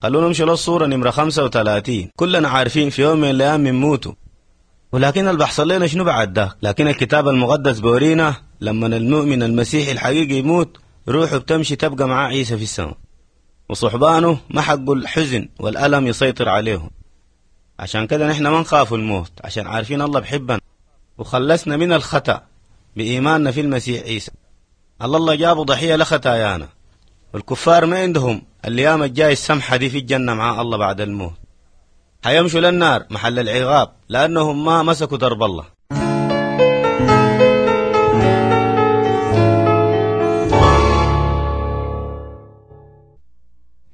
خلونا نمشي للصورة نمرة 35. كلنا عارفين في يوم من الأيام بنموتوا، ولكن اللي بيحصل لنا شنو بعد ده؟ لكن الكتاب المقدس بورينا لما المؤمن المسيحي الحقيقي يموت روحه بتمشي تبقى معاه عيسى في السماء، وصحبانه ما حقوا الحزن والألم يسيطر عليهم. عشان كده نحن ما نخاف الموت، عشان عارفين الله بحبنا وخلصنا من الخطأ بإيماننا في المسيح عيسى. الله جابوا ضحية لخطايانا، والكفار ما عندهم الأيام الجاي السمحة دي في الجنة مع الله بعد الموت. حيمشوا للنار محل العقاب لأنهم ما مسكوا درب الله.